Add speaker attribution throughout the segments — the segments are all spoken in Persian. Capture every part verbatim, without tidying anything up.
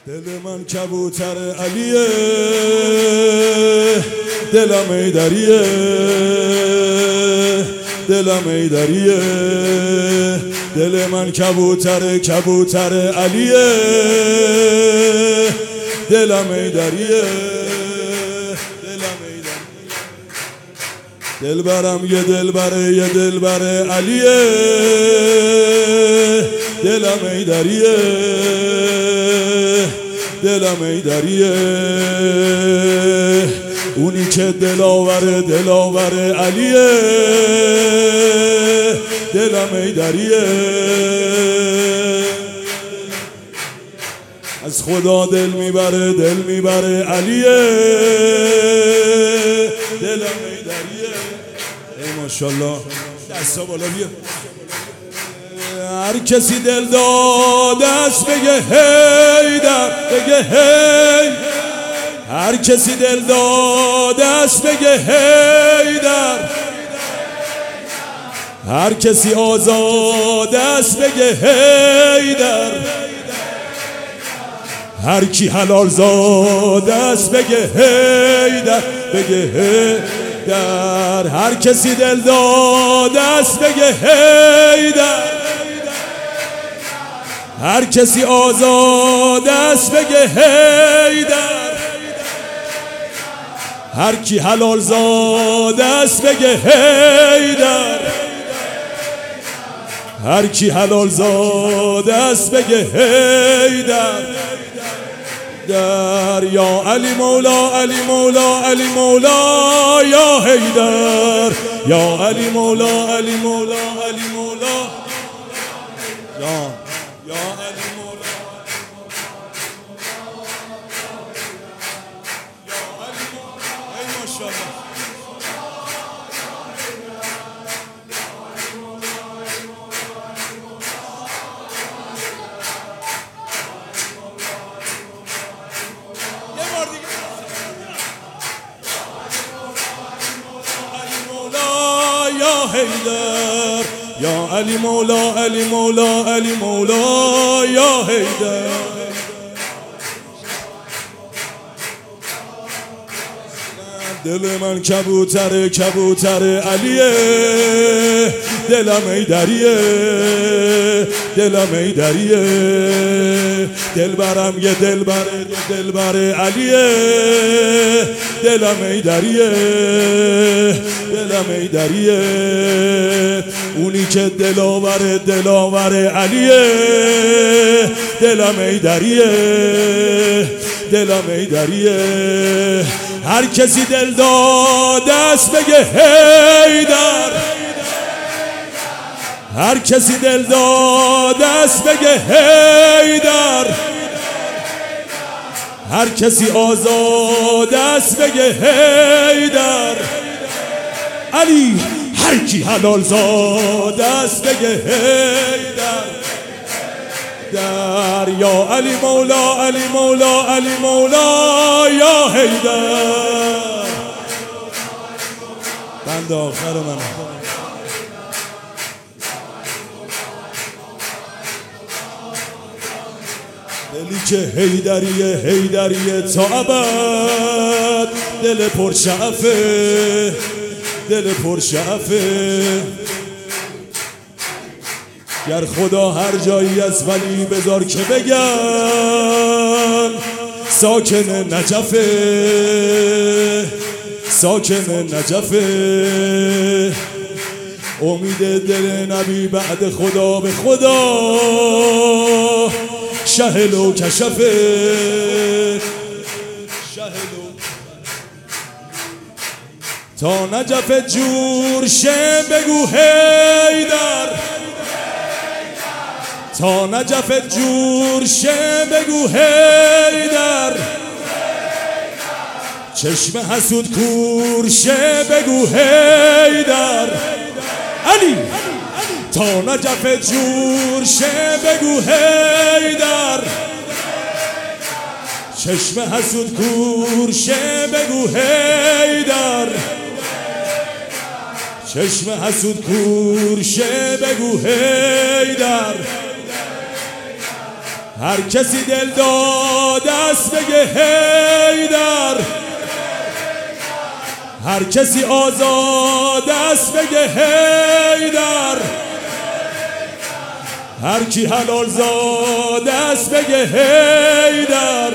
Speaker 1: دل من کبوتر علیه، دلم ایدریه، دلم ایدریه. دل من کبوتر کبوتر علیه، دلم ایدریه، دلم ایدریه. دل برم یه دل بره یه دل بره علیه، دلم ایدریه، دلم ایدریه. اونی که دلاوره دلاوره علیه، دلم ایدریه. از خدا دل میبره دل میبره علیه، دلم ایدریه. ای ماشاءالله دستا بالا بیا. هر کسی دل داده است بگه هیدر، بگه هی. هر کسی دل داده است بگه هیدر. هر کسی آزاده است بگه هیدر. هر کی حلال زاده است بگه هیدر، بگه هیدر. هر کسی دل داده است بگه هیدر. هر کسی آزاده است بگه هیدر. هر کی حلال زاده است بگه هیدر. هر کی حلال زاده است بگه هیدر. در یا علی مولا علی مولا علی مولا یا هیدر. یا علی مولا علی مولا علی مولا یا یا علی مولا یا علی مولا. ای ماشاءالله یا هیدر. یا علی مولا علی مولا علی مولا یا هیدر. دل من کبوتر کبوتر علیه، دلم ایدریه، دلم ایدریه. دل برم یه دل بره یه دل بره علیه، دلم ایدریه، دلم ایدریه. اونی که دلاوره دلاوره علیه، دلم ایدریه، دلم ایدریه. هر کسی دل داده است بگه هیدر. هر کسی دل داده است بگه هیدر. هر کسی آزاده است بگه هیدر. علی هر کی حلال زاده است بگه هیدر. در یا علی مولا علی مولا علی مولا یا هیدر. بند آخر من دلی که هیدریه هیدریه تا ابد. دل پرشعفه دل پرشعفه. گر خدا هر جایی از ولی بذار که بگن ساکن نجفه، ساکن نجفه. امید دل نبی بعد خدا به خدا شهل و کشفه، شهل و تا نجف جور شه بگو هیدر. تا نجف جور شه بگو هیدر. چشم حسود کور شه بگو هیدر. علی تا نجف جور شه بگو هیدر. چشم حسود کور شه بگو هیدر. چشم حسود کور شه بگو هیدر. هر کسی دل داده است بگه حیدر، هر کسی آزاده است بگه حیدر، هر کی حلال زاده است بگه حیدر،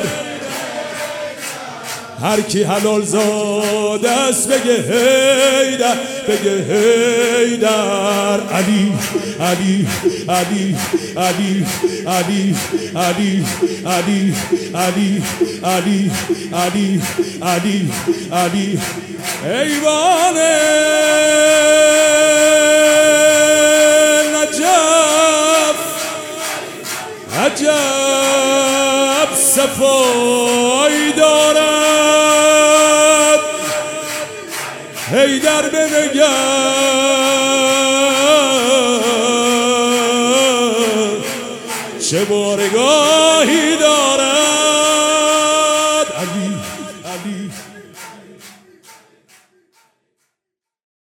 Speaker 1: هر کی حلال زاده است بگه حیدر، بگه حیدر. علی علی علی علی علی علی علی علی علی علی علی علی ایوان نجف عجب صفایی دارد حیدر بنگر چه بارگاهی دارد.